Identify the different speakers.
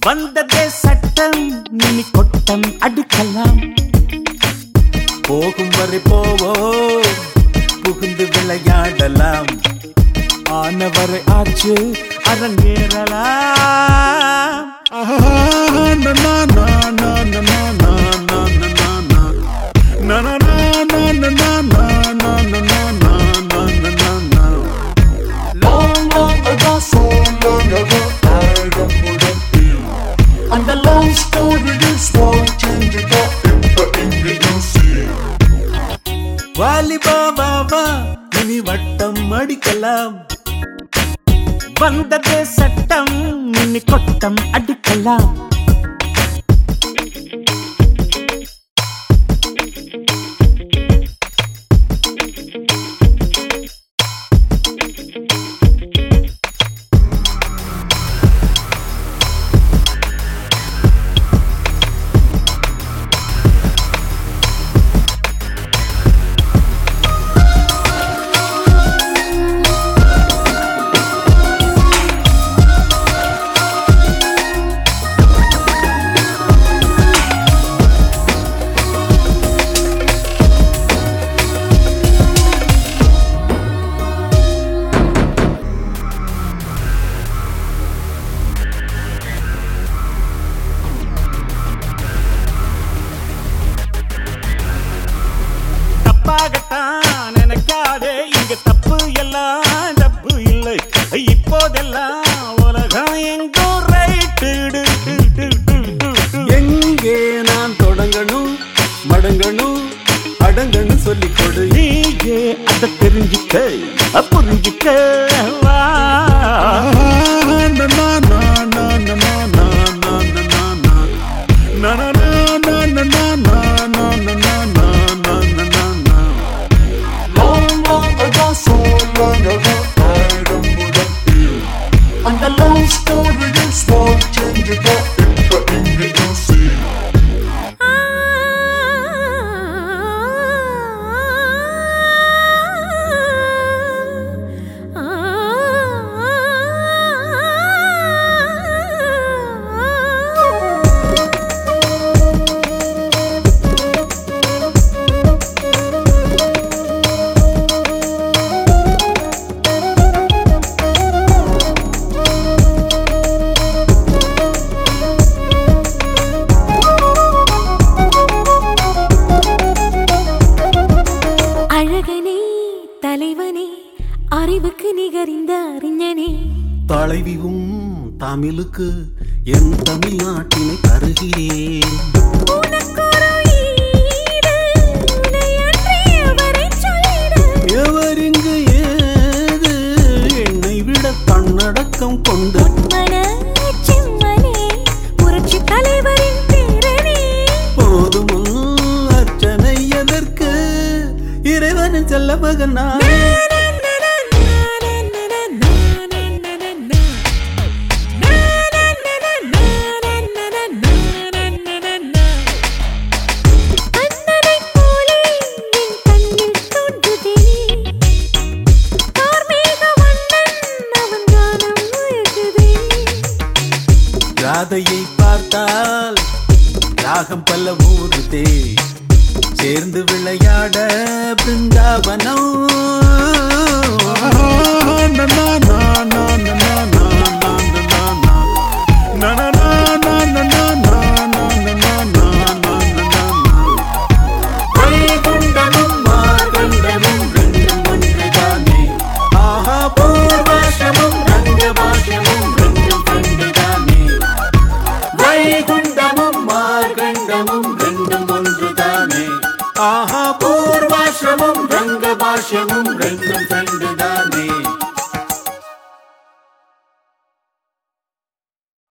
Speaker 1: வந்ததே சட்டம் இனி கொட்டம் அடிக்கலாம். போகும் வரை போவோம் புகுந்து விளையாடலாம். ஆனவரை ஆச்சு அரங்கேறலாம்.
Speaker 2: Long, long ago, so long ago, I wouldn't be. And the long story is watching the in the sea.
Speaker 1: வாலிபா Baba இனி வட்டம் அடிக்கலாம். வந்ததே சட்டம் இனி கொட்டம் அடிக்கலாம். தப்பாகத்தான் நினைக்காதே, இங்க தப்பு எல்லாம் தப்பு இல்லை. இப்போதெல்லாம் உலகம் எங்கோ ரைட்டு.
Speaker 3: எங்கே நான் தொடங்கணும் மடங்கணும் அடங்கணும் சொல்லிக் கொடு.
Speaker 1: நீயே அதை தெரிஞ்சுக்க புரிஞ்சுக்க வா.
Speaker 2: Long, long ago, so long ago, I wouldn't be. And the long story is watching the in the sea.
Speaker 4: அழகனே தலைவனே அறிவுக்கு நிகரிந்த அறிஞனே.
Speaker 3: தலைவியும் தமிழுக்கு என் தமிழ்நாட்டினை தருகிறேன். எவரிங்கு ஏது என்னை விட தன்னடக்கம் கொண்டு
Speaker 4: புரட்சி தலைவரின் பேரனே.
Speaker 3: போதுமும் அர்ச்சனை எதற்கு இறைவனின் செல்ல மகன் நான். ராதையை பார்த்தால் ராகம் பல ஊருதே. சேர்ந்து விளையாட பிருந்தாவனம். வைகுண்டமும் மார்கண்டமும் ரெண்டும் ஒன்றுதானே. ஆஹா பூர்வாசிரமும் ரங்கபாஷ்யமும் ரெண்டும் ரெண்டுதானே. வைகுண்டமும் மார்கண்டமும் ரெண்டும் ஒன்றுதானே. ஆஹா பூர்வாசிரமும் ரங்கபாஷ்யமும் ரெண்டும் ரெண்டுதானே.